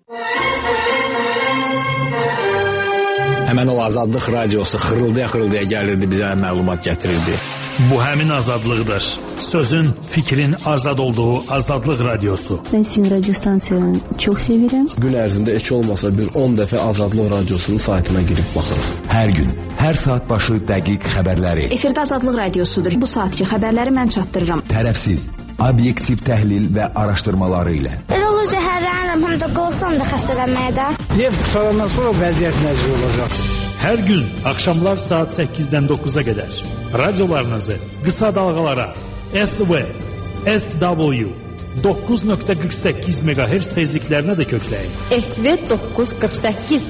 Həmən o Azadlıq radiosu xırıldaya gəlirdi, bizə məlumat gətirirdi. Bu həmin azadlıqdır. Sözün, fikrin azad olduğu Azadlıq radiosu. Ben sizin radyo stansiyanı çok severim. Gün ərzində heç olmasa bir 10 dəfə Azadlıq radiosunun saytına girib baxırıq. Hər gün, hər saat başı dəqiq xəbərləri. Efirdə Azadlıq radiosudur. Bu saatki xəbərləri mən çatdırıram. Tərəfsiz, obyektiv təhlil və araşdırmaları ilə. Elə olur zəhərlənirəm, həm də qorxuram da xəstələnməyə də. Neft qutarandan sonra vəziyyət nəzir olacaq. Hər gün axşamlar saat 8-dən 9-a qədər radiolarınızı qısa dalğalara SV, SW 9.48 MHz tezliklərinə də kökləyin. SV 948.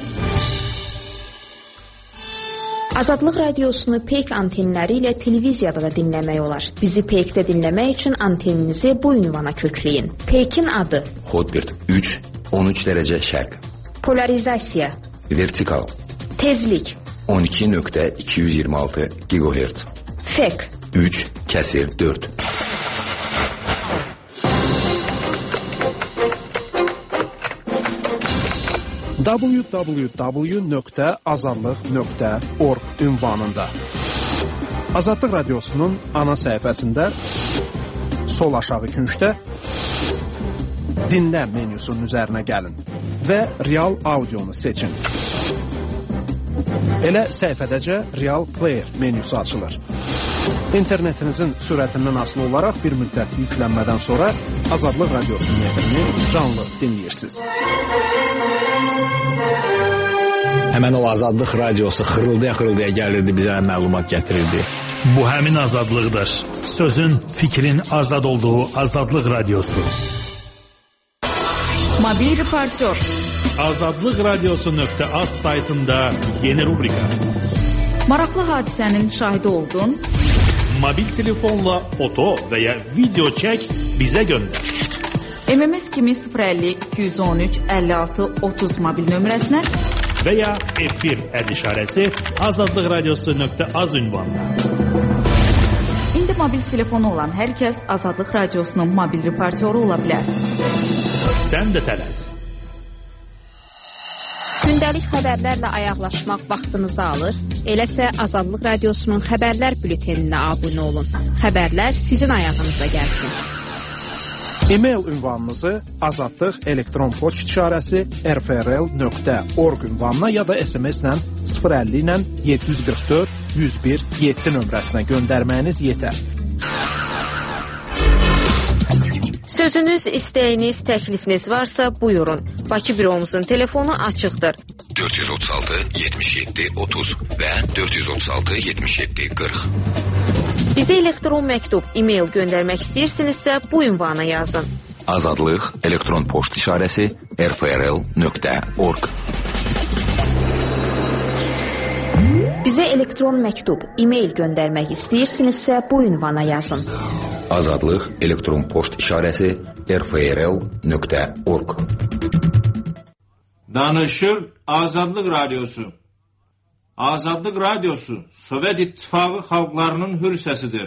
Azadlıq radiosunu peyk antenləri ilə televiziyada da dinləmək olar. Bizi peykdə dinləmək üçün anteninizi bu ünvana kökləyin. Peykin adı Hotbird 3, 13 dərəcə şərq. Polarizasiya. Vertikal. Tezlik 12.226 GHz. Fek 3/4. www.azadlıq.org ünvanında. Azadlıq radiosunun ana səhifəsində sol aşağı küncdə dinlə menyusunun üzərinə gəlin və real audionu seçin. Elə səhifədəcə Real Player menyusu açılır. İnternetinizin sürətindən asılı olaraq bir müddət yüklənmədən sonra Azadlıq radiosunun efrini canlı dinləyirsiniz. Həmən o Azadlıq radiosu xırıldaya gəlirdi, bizə məlumat gətirirdi. Bu həmin azadlıqdır. Sözün, fikrin azad olduğu Azadlıq radiosu. Mobil reportör. Azadlıqradiosu.az saytında yeni rubrika. Maraqlı hadisənin şahidi oldun. Mobil telefonla foto və ya video çək, bizə göndər. MMS kimi 050 213 56 30 mobil nömrəsinə və ya efir işarəsi azadlıqradiosu.az ünvanına. İndi mobil telefonu olan hər kəs Azadlıq radiosunun mobil reportyoru ola bilər. Sən də tələs. Gündəlik xəbərlərlə ayaqlaşmaq vaxtınızı alır. Eləsə Azadlıq radiosunun xəbərlər bülteninə abunə olun. Xəbərlər sizin ayağınıza gəlsin. E-mail ünvanınızı azadlıq elektron poçt işarəsi rfrl.org ünvanına ya da SMS-lə 050 ilə 744 101 7 nömrəsinə göndərməyiniz yetər. Sözünüz, istəyiniz, təklifiniz varsa buyurun. Bakı büromuzun telefonu açıqdır. 436 77 30 və 436 77 40. Bizə elektron məktub, e-mail göndərmək istəyirsinizsə bu ünvana yazın. Azadlıq elektron poçt işarəsi rfrl.org. Bizə elektron məktub, e-mail göndərmək istəyirsinizsə bu ünvana yazın. Azadlıq elektron poçt işarəsi rfrl.org. Danışır Azadlıq radiosu. Azadlıq radiosu Sovet İttifaqı xalqlarının hür səsidir.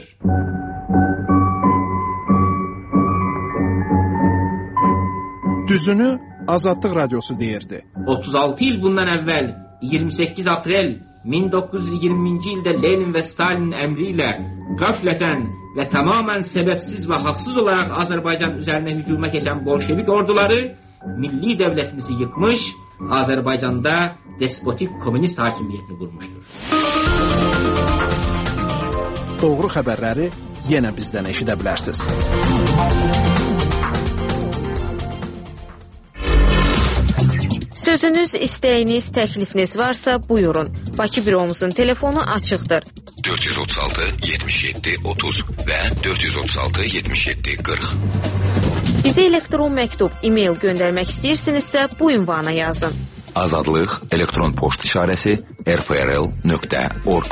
Düzünü Azadlıq radiosu deyirdi. 36 il bundan əvvəl 28 aprel 1920-ci ildə Lenin və Stalinin əmri ilə qəflətən və tamamən səbəbsiz və haqsız olaraq Azərbaycan üzərinə hücuma keçən bolşevik orduları milli dövlətimizi yıkmış, Azərbaycanda despotik komünist hakimiyyətini qurmuşdur. Doğru xəbərləri yenə bizdən eşidə bilərsiniz. Sözünüz, istəyiniz, təklifiniz varsa buyurun. Bakı büromuzun telefonu açıqdır. 436 77 30 və 436 77 40. Bizə elektron məktub, e-mail göndərmək istəyirsinizsə bu ünvana yazın. Azadlıq elektron poçt işarəsi rfrl.org.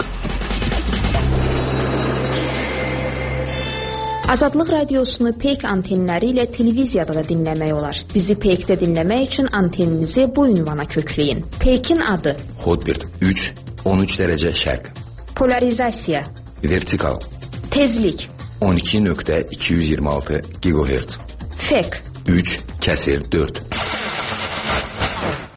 Azadlıq radiosunu peyk antenləri ilə televiziyada da dinləmək olar. Bizi peykdə dinləmək üçün anteninizi bu ünvana kökləyin. Peykin adı Hotbird 3, 13 dərəcə şərq. Polarizasiya. Vertikal. Tezlik 12.226 GHz. Fek 3/4.